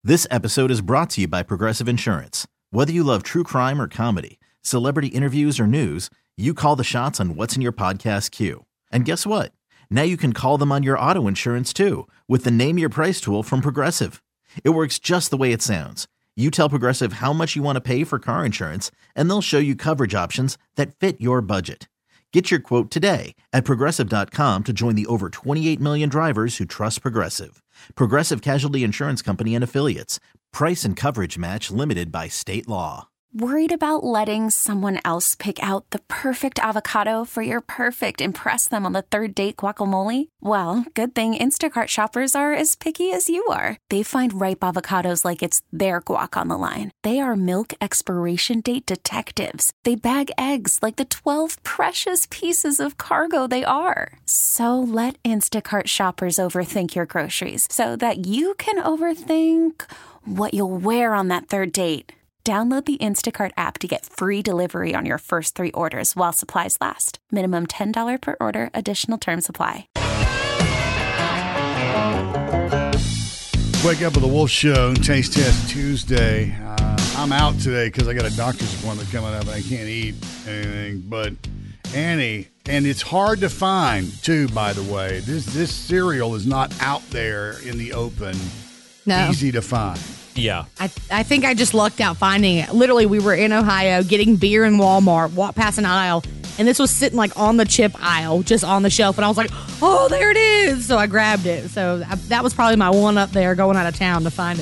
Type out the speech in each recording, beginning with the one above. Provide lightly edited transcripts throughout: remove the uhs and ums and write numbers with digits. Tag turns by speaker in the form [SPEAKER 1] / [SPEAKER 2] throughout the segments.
[SPEAKER 1] This episode is brought to you by Progressive Insurance. Whether you love true crime or comedy, celebrity interviews or news, you call the shots on what's in your podcast queue. And guess what? Now you can call them on your auto insurance too with the Name Your Price tool from Progressive. It works just the way it sounds. You tell Progressive how much you want to pay for car insurance, and they'll show you coverage options that fit your budget. Get your quote today at Progressive.com to join the over 28 million drivers who trust Progressive. Progressive Casualty Insurance Company and Affiliates. Price and coverage match limited by state law.
[SPEAKER 2] Worried about letting someone else pick out the perfect avocado for your perfect impress them on the third date guacamole? Well, good thing Instacart shoppers are as picky as you are. They find ripe avocados like it's their guac on the line. They are milk expiration date detectives. They bag eggs like the 12 precious pieces of cargo they are. So let Instacart shoppers overthink your groceries so that you can overthink what you'll wear on that third date. Download the Instacart app to get free delivery on your first 3 orders while supplies last. Minimum $10 per order. Additional terms apply.
[SPEAKER 3] Wake up with the Wolf Show, Taste Test Tuesday. I'm out today because I got a doctor's appointment coming up and I can't eat anything. But Annie, and it's hard to find too, by the way. This cereal is not out there in the open.
[SPEAKER 4] No.
[SPEAKER 3] Easy to find.
[SPEAKER 5] Yeah.
[SPEAKER 4] I think I just lucked out finding it. Literally, we were in Ohio getting beer in Walmart, walked past an aisle, and this was sitting like on the chip aisle, just on the shelf. And I was like, oh, there it is. So I grabbed it. So that was probably my one up there going out of town to find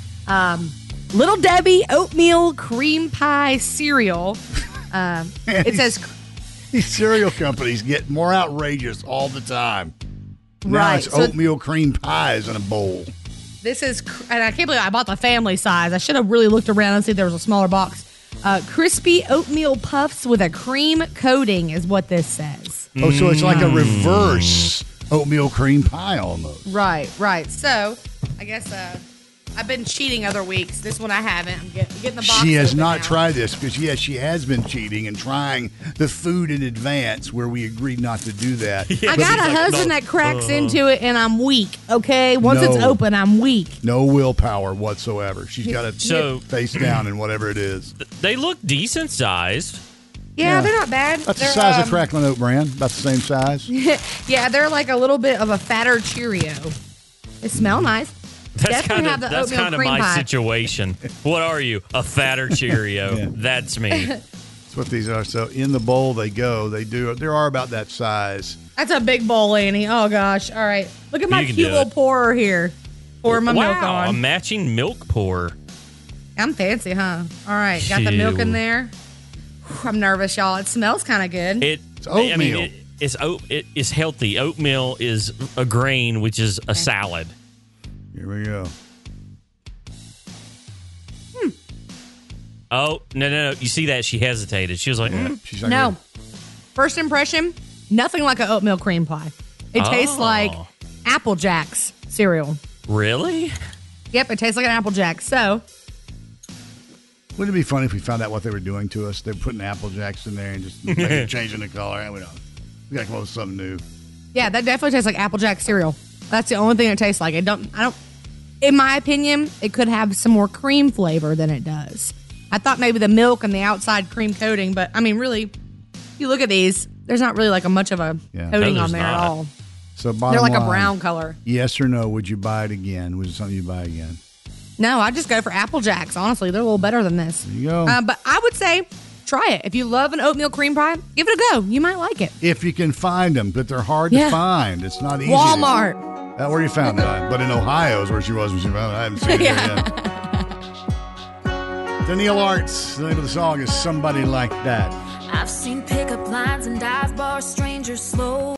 [SPEAKER 4] it. Little Debbie oatmeal cream pie cereal. It says
[SPEAKER 3] these cereal companies get more outrageous all the time. Now
[SPEAKER 4] right.
[SPEAKER 3] it's oatmeal cream pies in a bowl.
[SPEAKER 4] This is, and I can't believe I bought the family size. I should have really looked around and see if there was a smaller box. Crispy oatmeal puffs with a cream coating is what this says.
[SPEAKER 3] Oh, so it's like a reverse oatmeal cream pie almost.
[SPEAKER 4] Right. So, I guess I've been cheating other weeks. This one I haven't. I'm getting the box.
[SPEAKER 3] She has
[SPEAKER 4] open
[SPEAKER 3] not
[SPEAKER 4] now.
[SPEAKER 3] tried this because, yes, she has been cheating and trying the food in advance where we agreed not to do that.
[SPEAKER 5] Yeah.
[SPEAKER 4] I got a husband that cracks into it and I'm weak, okay? Once it's open, I'm weak.
[SPEAKER 3] No willpower whatsoever. She's got to face down in whatever it is.
[SPEAKER 5] They look decent sized.
[SPEAKER 4] Yeah, they're not bad.
[SPEAKER 3] That's
[SPEAKER 4] They're,
[SPEAKER 3] the size of Cracklin' Oat Bran. About the same size.
[SPEAKER 4] Yeah, they're like a little bit of a fatter Cheerio. They smell nice.
[SPEAKER 5] That's
[SPEAKER 4] Definitely have the
[SPEAKER 5] that's
[SPEAKER 4] oatmeal
[SPEAKER 5] kind of
[SPEAKER 4] cream
[SPEAKER 5] my
[SPEAKER 4] pie.
[SPEAKER 5] situation. What are you? A fatter Cheerio.
[SPEAKER 3] Yeah.
[SPEAKER 5] That's me.
[SPEAKER 3] That's what these are. So in the bowl they go. They are about that size.
[SPEAKER 4] That's a big bowl, Annie. Oh, gosh. All right. Look at my
[SPEAKER 5] You can
[SPEAKER 4] cute
[SPEAKER 5] do
[SPEAKER 4] little
[SPEAKER 5] it.
[SPEAKER 4] pourer here. Pour my milk
[SPEAKER 5] Wow, a
[SPEAKER 4] on.
[SPEAKER 5] matching milk pour.
[SPEAKER 4] I'm fancy, huh? All right. Got the milk in
[SPEAKER 5] Phew.
[SPEAKER 4] there. Whew, I'm nervous, y'all. It smells kind of good.
[SPEAKER 5] It's
[SPEAKER 3] oatmeal.
[SPEAKER 5] It's healthy. Oatmeal is a grain, which is a salad.
[SPEAKER 3] Here we go.
[SPEAKER 5] Oh, no. You see that? She hesitated. She was like,
[SPEAKER 3] Yeah, she's like,
[SPEAKER 4] No. First impression, nothing like an oatmeal cream pie. It tastes like Apple Jacks cereal.
[SPEAKER 5] Really?
[SPEAKER 4] Yep, it tastes like an Apple Jack. So,
[SPEAKER 3] Wouldn't it be funny if we found out what they were doing to us? They're putting Apple Jacks in there and just changing the color. We got to come up with something new.
[SPEAKER 4] yeah, that definitely tastes like Apple Jack cereal. That's the only thing it tastes like. I don't. In my opinion, it could have some more cream flavor than it does. I thought maybe the milk and the outside cream coating, but I mean, really, if you look at these, there's not really like much of a
[SPEAKER 3] Yeah.
[SPEAKER 4] coating
[SPEAKER 5] No,
[SPEAKER 4] on
[SPEAKER 5] there's
[SPEAKER 4] there at
[SPEAKER 5] not.
[SPEAKER 4] all.
[SPEAKER 3] So bottom
[SPEAKER 4] They're like a
[SPEAKER 3] line,
[SPEAKER 4] brown color.
[SPEAKER 3] Yes or no? Would you buy it again? Was it something you buy again?
[SPEAKER 4] No, I just go for Apple Jacks. Honestly, they're a little better than this.
[SPEAKER 3] There you go.
[SPEAKER 4] But I would say try it. If you love an oatmeal cream pie, give it a go. You might like it.
[SPEAKER 3] If you can find them, but they're hard to
[SPEAKER 4] Yeah.
[SPEAKER 3] find. It's not easy.
[SPEAKER 4] Walmart.
[SPEAKER 3] That's where you found it. But in Ohio is where she was when she found it. I haven't seen it yet. Danielle Arts. The name of the song is Somebody Like That.
[SPEAKER 6] I've seen pickup lines and dive bar strangers slow